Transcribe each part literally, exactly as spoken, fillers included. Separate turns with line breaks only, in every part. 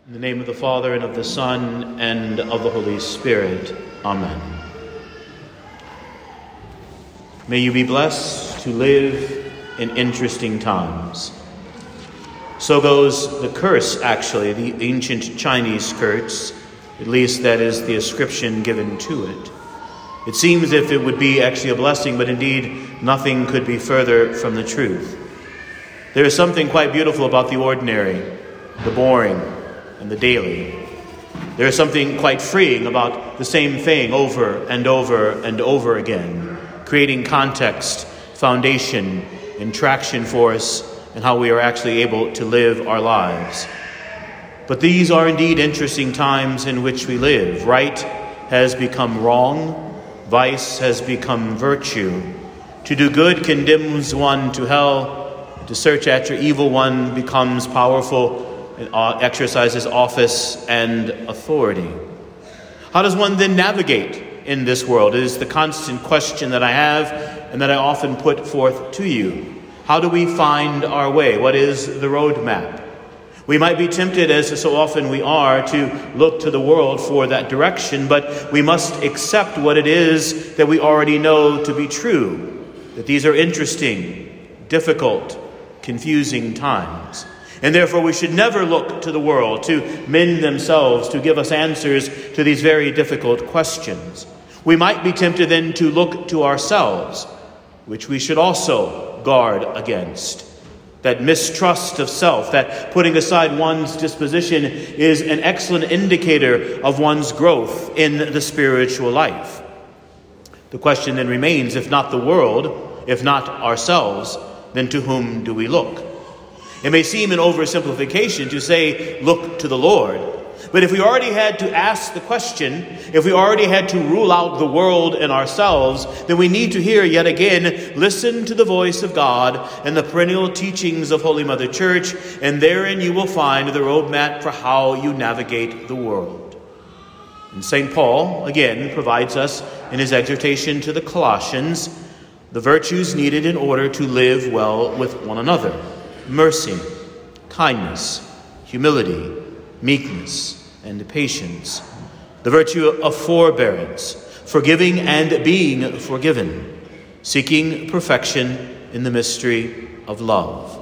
In the name of the Father, and of the Son, and of the Holy Spirit. Amen. May you be blessed to live in interesting times. So goes the curse, actually, the ancient Chinese curse. At least that is the ascription given to it. It seems as if it would be actually a blessing, but indeed nothing could be further from the truth. There is something quite beautiful about the ordinary, the boring, and the daily. There is something quite freeing about the same thing over and over and over again, creating context, foundation, and traction for us and how we are actually able to live our lives. But these are indeed interesting times in which we live. Right has become wrong. Vice has become virtue. To do good condemns one to hell. To search after evil one becomes powerful and exercises office and authority. How does one then navigate in this world? It is the constant question that I have and that I often put forth to you. How do we find our way? What is the roadmap? We might be tempted, as so often we are, to look to the world for that direction, but we must accept what it is that we already know to be true, that these are interesting, difficult, confusing times. And therefore we should never look to the world, to men themselves, to give us answers to these very difficult questions. We might be tempted then to look to ourselves, which we should also guard against. That mistrust of self, that putting aside one's disposition, is an excellent indicator of one's growth in the spiritual life. The question then remains, if not the world, if not ourselves, then to whom do we look? It may seem an oversimplification to say, look to the Lord. But if we already had to ask the question, if we already had to rule out the world and ourselves, then we need to hear yet again, listen to the voice of God and the perennial teachings of Holy Mother Church, and therein you will find the roadmap for how you navigate the world. And Saint Paul, again, provides us in his exhortation to the Colossians the virtues needed in order to live well with one another. Mercy, kindness, humility, meekness, and patience. The virtue of forbearance, forgiving and being forgiven, seeking perfection in the mystery of love.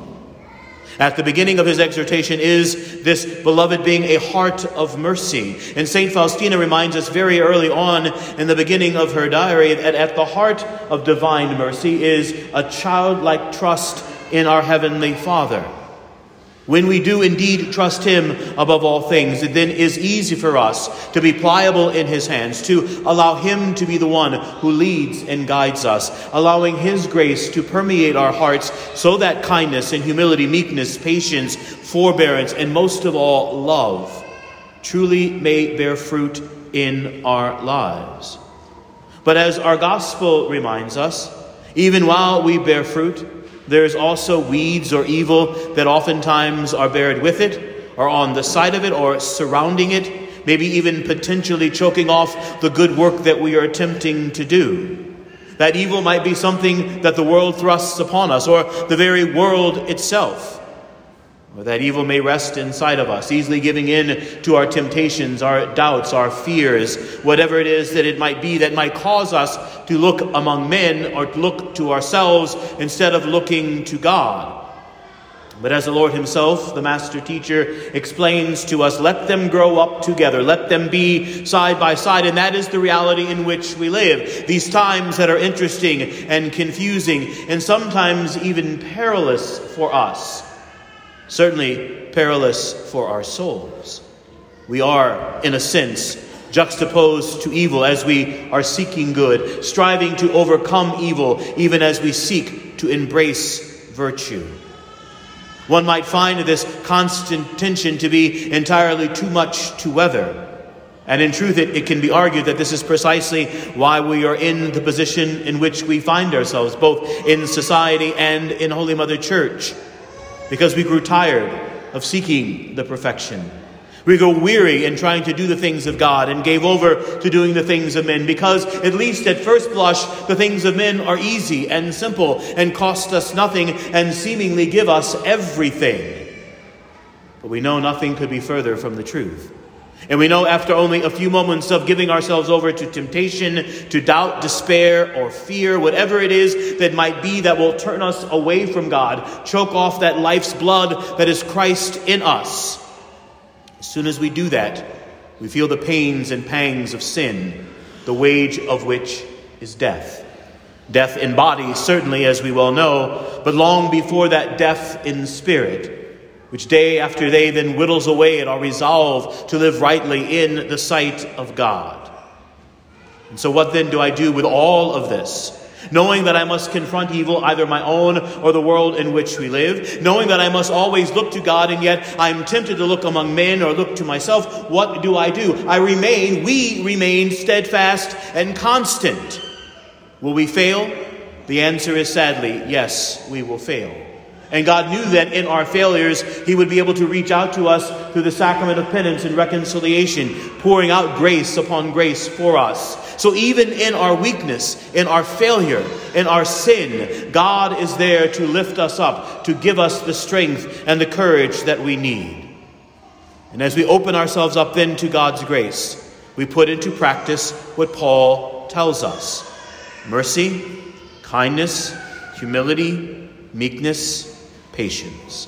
At the beginning of his exhortation is this beloved being a heart of mercy. And Saint Faustina reminds us very early on in the beginning of her diary that at the heart of divine mercy is a childlike trust in our Heavenly Father. When we do indeed trust Him above all things, it then is easy for us to be pliable in His hands, to allow Him to be the one who leads and guides us, allowing His grace to permeate our hearts so that kindness and humility, meekness, patience, forbearance, and most of all, love truly may bear fruit in our lives. But as our gospel reminds us, even while we bear fruit, there is also weeds or evil that oftentimes are buried with it, or on the side of it, or surrounding it, maybe even potentially choking off the good work that we are attempting to do. That evil might be something that the world thrusts upon us, or the very world itself. Or that evil may rest inside of us, easily giving in to our temptations, our doubts, our fears, whatever it is that it might be that might cause us to look among men or to look to ourselves instead of looking to God. But as the Lord Himself, the Master Teacher, explains to us, let them grow up together, let them be side by side, and that is the reality in which we live. These times that are interesting and confusing and sometimes even perilous for us. Certainly perilous for our souls. We are, in a sense, juxtaposed to evil as we are seeking good, striving to overcome evil, even as we seek to embrace virtue. One might find this constant tension to be entirely too much to weather. And in truth, it, it can be argued that this is precisely why we are in the position in which we find ourselves, both in society and in Holy Mother Church. Because we grew tired of seeking the perfection. We grew weary in trying to do the things of God and gave over to doing the things of men. Because, at least at first blush, the things of men are easy and simple and cost us nothing and seemingly give us everything. But we know nothing could be further from the truth. And we know after only a few moments of giving ourselves over to temptation, to doubt, despair, or fear, whatever it is that might be that will turn us away from God, choke off that life's blood that is Christ in us. As soon as we do that, we feel the pains and pangs of sin, the wage of which is death. Death in body, certainly, as we well know, but long before that, death in spirit, which day after day then whittles away at our resolve to live rightly in the sight of God. And so what then do I do with all of this? Knowing that I must confront evil, either my own or the world in which we live. Knowing that I must always look to God, and yet I'm tempted to look among men or look to myself. What do I do? I remain, we remain steadfast and constant. Will we fail? The answer is sadly, yes, we will fail. And God knew that in our failures, he would be able to reach out to us through the sacrament of penance and reconciliation, pouring out grace upon grace for us. So even in our weakness, in our failure, in our sin, God is there to lift us up, to give us the strength and the courage that we need. And as we open ourselves up then to God's grace, we put into practice what Paul tells us. Mercy, kindness, humility, meekness, patience.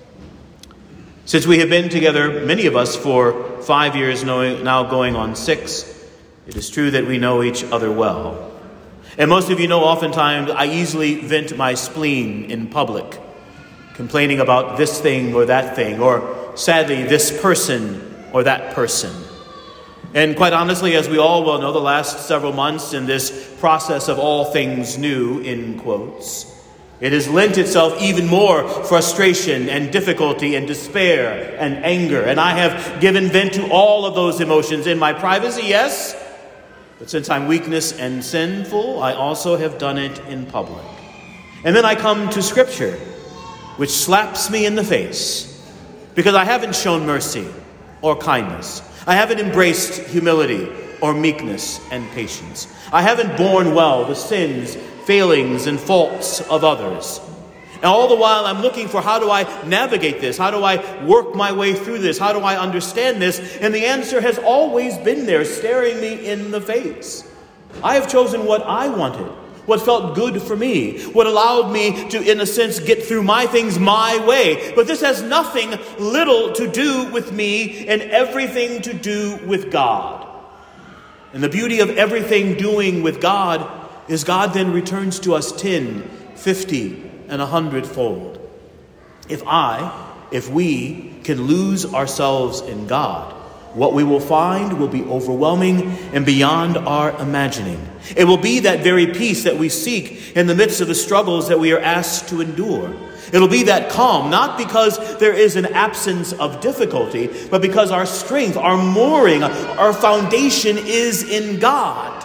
Since we have been together, many of us, for five years, now going on six, it is true that we know each other well. And most of you know oftentimes I easily vent my spleen in public, complaining about this thing or that thing, or sadly, this person or that person. And quite honestly, as we all well know, the last several months in this process of all things new, in quotes, it has lent itself even more frustration and difficulty and despair and anger. And I have given vent to all of those emotions in my privacy, yes. But since I'm weakness and sinful, I also have done it in public. And then I come to Scripture, which slaps me in the face because I haven't shown mercy or kindness. I haven't embraced humility or meekness and patience. I haven't borne well the sins, failings, and faults of others. And all the while I'm looking for, how do I navigate this? How do I work my way through this? How do I understand this? And the answer has always been there, staring me in the face. I have chosen what I wanted, what felt good for me, what allowed me to, in a sense, get through my things my way. But this has nothing little to do with me and everything to do with God. And the beauty of everything doing with God is God then returns to us ten, fifty, and a hundredfold. If I, if we can lose ourselves in God, what we will find will be overwhelming and beyond our imagining. It will be that very peace that we seek in the midst of the struggles that we are asked to endure. It'll be that calm, not because there is an absence of difficulty, but because our strength, our mooring, our foundation is in God.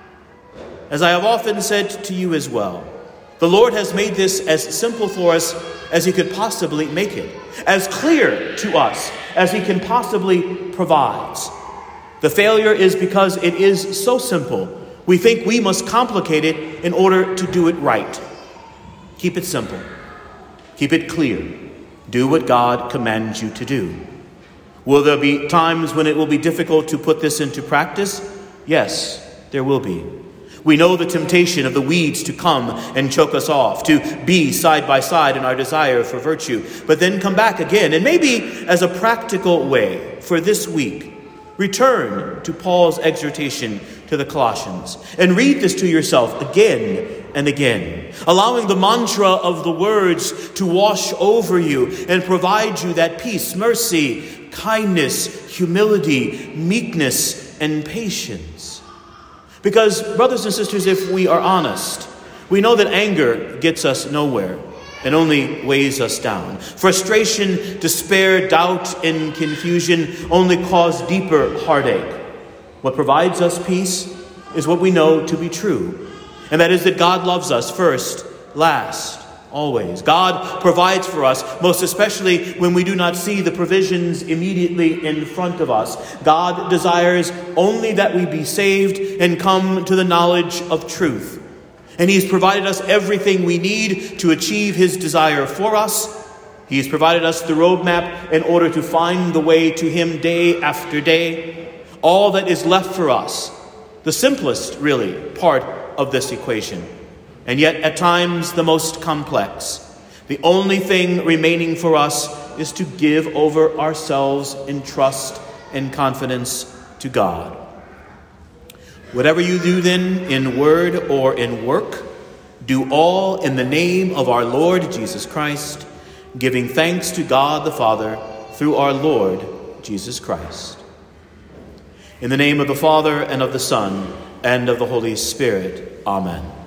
As I have often said to you as well, the Lord has made this as simple for us as he could possibly make it, as clear to us as he can possibly provide. The failure is because it is so simple. We think we must complicate it in order to do it right. Keep it simple. Keep it clear. Do what God commands you to do. Will there be times when it will be difficult to put this into practice? Yes, there will be. We know the temptation of the weeds to come and choke us off, to be side by side in our desire for virtue, but then come back again. And maybe as a practical way for this week, return to Paul's exhortation to the Colossians and read this to yourself again and again, allowing the mantra of the words to wash over you and provide you that peace, mercy, kindness, humility, meekness, and patience. Because, brothers and sisters, if we are honest, we know that anger gets us nowhere and only weighs us down. Frustration, despair, doubt, and confusion only cause deeper heartache. What provides us peace is what we know to be true, and that is that God loves us first, last, always. God provides for us, most especially when we do not see the provisions immediately in front of us. God desires only that we be saved and come to the knowledge of truth. And he's provided us everything we need to achieve his desire for us. He has provided us the roadmap in order to find the way to him day after day. All that is left for us, the simplest, really, part of this equation, and yet at times the most complex. The only thing remaining for us is to give over ourselves in trust and confidence to God. Whatever you do then, in word or in work, do all in the name of our Lord Jesus Christ, giving thanks to God the Father through our Lord Jesus Christ. In the name of the Father, and of the Son, and of the Holy Spirit. Amen.